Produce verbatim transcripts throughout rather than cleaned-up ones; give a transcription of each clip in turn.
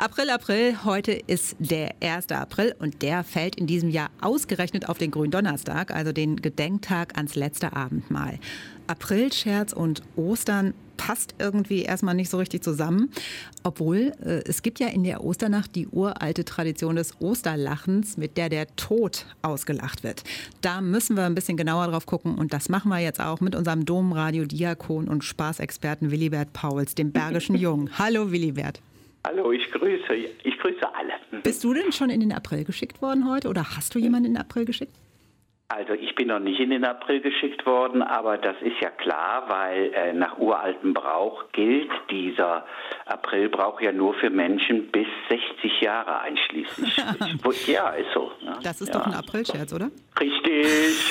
April, April, heute ist der erste April und der fällt in diesem Jahr ausgerechnet auf den Gründonnerstag, also den Gedenktag ans letzte Abendmahl. Aprilscherz und Ostern passt irgendwie erstmal nicht so richtig zusammen, obwohl äh, es gibt ja in der Osternacht die uralte Tradition des Osterlachens, mit der der Tod ausgelacht wird. Da müssen wir ein bisschen genauer drauf gucken und das machen wir jetzt auch mit unserem Domradio-Diakon und Spaßexperten Willibert Pauls, dem Bergischen Jungen. Hallo Willibert. Hallo, ich grüße, ich grüße alle. Bist du denn schon in den April geschickt worden heute oder hast du jemanden in den April geschickt? Also ich bin noch nicht in den April geschickt worden, aber das ist ja klar, weil äh, nach uraltem Brauch gilt dieser Aprilbrauch ja nur für Menschen bis sechzig Jahre einschließlich. Ja, ist so. Ne? Das ist ja. doch ein Aprilscherz, oder? Richtig.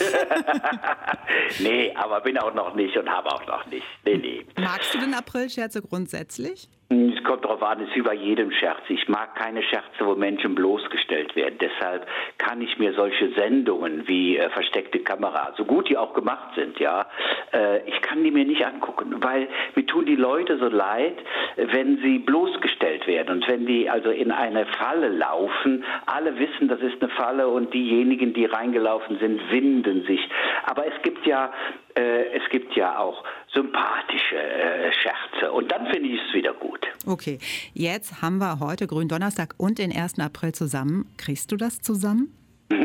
Nee, aber bin auch noch nicht und habe auch noch nicht. Nee, nee. Magst du denn Aprilscherze grundsätzlich? Es kommt darauf an, es ist wie bei jedem Scherz. Ich mag keine Scherze, wo Menschen bloßgestellt werden. Deshalb kann ich mir solche Sendungen wie äh, Versteckte Kamera, so gut die auch gemacht sind, ja, äh, ich kann die mir nicht angucken, weil mir tun die Leute so leid, wenn sie bloßgestellt werden und wenn die also in eine Falle laufen. Alle wissen, das ist eine Falle und diejenigen, die reingelaufen sind, winden sich. Aber es gibt ja Äh, es gibt ja auch sympathische äh, Scherze und dann finde ich es wieder gut. Okay, jetzt haben wir heute Gründonnerstag und den ersten April zusammen. Kriegst du das zusammen?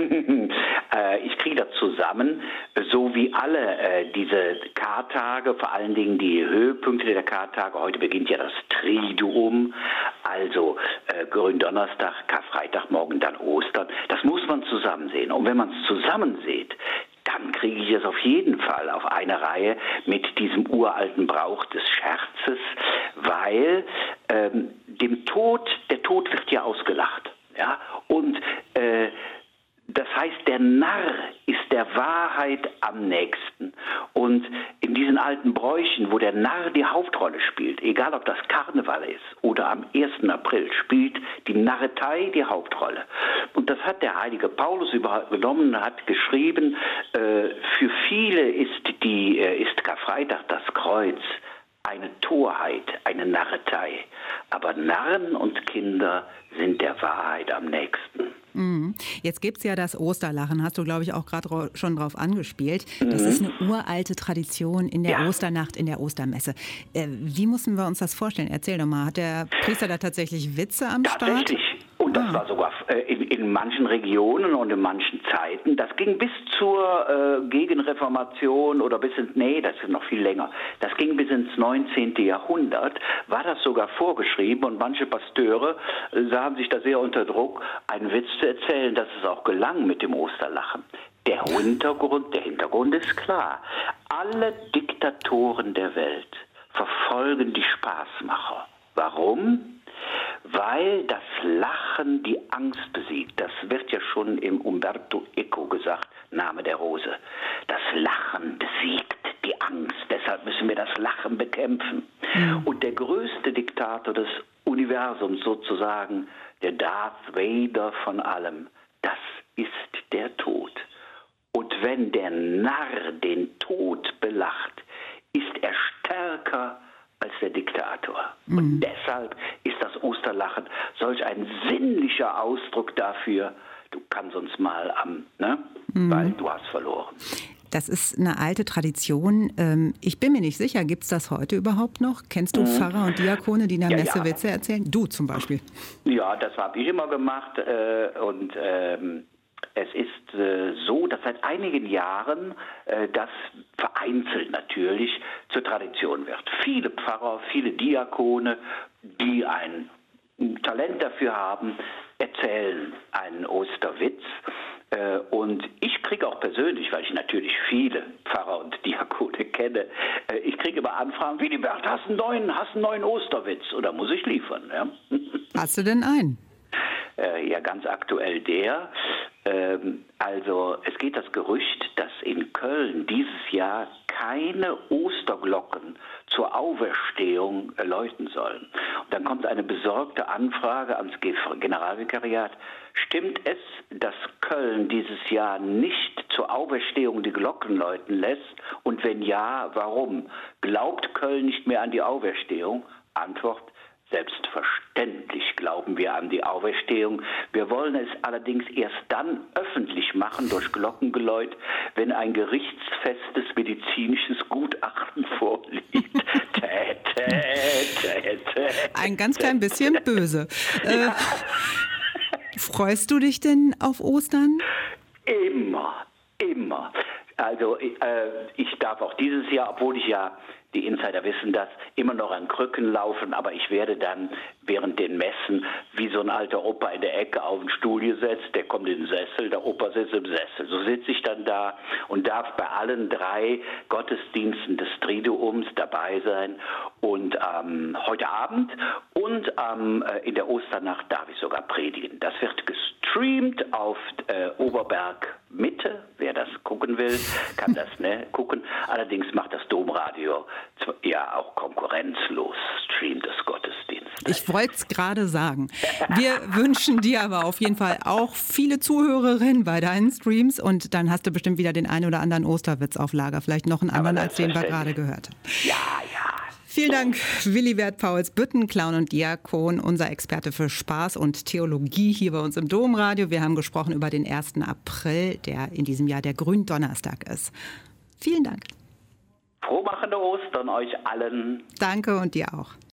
äh, ich kriege das zusammen, so wie alle äh, diese Kartage, vor allen Dingen die Höhepunkte der Kartage. Heute beginnt ja das Triduum, also äh, Gründonnerstag, Karfreitag, morgen dann Ostern. Das muss man zusammen sehen. Und wenn man es zusammen sieht, dann kriege ich es auf jeden Fall auf eine Reihe mit diesem uralten Brauch des Scherzes, weil ähm, dem Tod, der Tod wird ja ausgelacht. Ja? Und äh, das heißt, der Narr ist der Wahrheit am nächsten. Und in diesen alten Bräuchen, wo der Narr die Hauptrolle spielt, egal ob das Karneval ist oder am ersten April, spielt die Narretei die Hauptrolle. Und das hat der heilige Paulus übernommen und hat geschrieben, äh, für viele ist, die, äh, ist Karfreitag das Kreuz eine Torheit, eine Narretei. Aber Narren und Kinder sind der Wahrheit am nächsten. Mhm. Jetzt gibt es ja das Osterlachen, hast du, glaube ich, auch gerade schon drauf angespielt. Das mhm. ist eine uralte Tradition in der ja. Osternacht, in der Ostermesse. Äh, wie müssen wir uns das vorstellen? Erzähl doch mal, hat der Priester da tatsächlich Witze am Start? Tatsächlich. Und das ah. war sogar äh, in, in manchen Regionen und in manchen Zeiten. Das ging bis zur äh, Gegenreformation oder bis ins, nee, das ist noch viel länger. Das ging bis ins neunzehnten Jahrhundert, war das sogar vorgeschrieben und manche Pasteure äh, sahen sich da sehr unter Druck, einen Witz zu erzählen, dass es auch gelang mit dem Osterlachen. Der Hintergrund, der Hintergrund ist klar. Alle Diktatoren der Welt verfolgen die Spaßmacher. Warum? Weil das Lachen die Angst besiegt. Das wird ja schon im Umberto Eco gesagt, Name der Rose. Das Lachen besiegt die Angst. Deshalb müssen wir das Lachen bekämpfen. Mhm. Und der größte Diktator des Universums sozusagen, der Darth Vader von allem, das ist der Tod. Und wenn der Narr den Tod belacht, ist er stärker als der Diktator. Mhm. Und deshalb ist das Osterlachen solch ein sinnlicher Ausdruck dafür, du kannst uns mal am, ne? Mhm. Weil du hast verloren. Das ist eine alte Tradition. Ich bin mir nicht sicher, gibt es das heute überhaupt noch? Kennst du mhm. Pfarrer und Diakone, die in der ja, Messe ja. Witze erzählen? Du zum Beispiel. Ja, das habe ich immer gemacht und ähm, es ist äh, so, dass seit einigen Jahren äh, das vereinzelt natürlich zur Tradition wird. Viele Pfarrer, viele Diakone, die ein Talent dafür haben, erzählen einen Osterwitz. Äh, und ich kriege auch persönlich, weil ich natürlich viele Pfarrer und Diakone kenne, äh, ich kriege immer Anfragen, Willibert, hast einen neuen, hast einen neuen Osterwitz? Oder muss ich liefern? Ja? Hast du denn einen? Äh, ja, ganz aktuell der. Ähm, also es geht das Gerücht, dass in Köln dieses Jahr keine Osterglocken zur Auferstehung läuten sollen. Und dann kommt eine besorgte Anfrage ans Generalvikariat. Stimmt es, dass Köln dieses Jahr nicht zur Auferstehung die Glocken läuten lässt? Und wenn ja, warum? Glaubt Köln nicht mehr an die Auferstehung? Antwort: Selbstverständlich glauben wir an die Auferstehung. Wir wollen es allerdings erst dann öffentlich machen durch Glockengeläut, wenn ein gerichtsfestes medizinisches Gutachten vorliegt. Tä, tä, tä, tä, ein ganz klein bisschen böse. Ja. Äh, freust du dich denn auf Ostern? Immer, immer. Also äh, ich darf auch dieses Jahr, obwohl ich ja, die Insider wissen das, immer noch an Krücken laufen, aber ich werde dann während den Messen wie so ein alter Opa in der Ecke auf den Stuhl gesetzt, der kommt in den Sessel, der Opa sitzt im Sessel. So sitze ich dann da und darf bei allen drei Gottesdiensten des Triduums dabei sein und ähm, heute Abend und ähm, in der Osternacht darf ich sogar predigen. Das wird gestreamt auf äh, Oberberg Mitte, wer das gucken will, kann das ne, gucken. Allerdings macht das Domradio ja auch konkurrenzlos, streamt das Gottesdienst. Ich wollte es gerade sagen. Wir wünschen dir aber auf jeden Fall auch viele Zuhörerinnen bei deinen Streams und dann hast du bestimmt wieder den einen oder anderen Osterwitz auf Lager, vielleicht noch einen anderen, als den wir gerade gehört haben. Ja, ja. Vielen Dank, Willi Wert-Pauls-Bütten, Clown und Diakon, unser Experte für Spaß und Theologie hier bei uns im Domradio. Wir haben gesprochen über den ersten April, der in diesem Jahr der Gründonnerstag ist. Vielen Dank. Frohmachende Ostern euch allen. Danke und dir auch.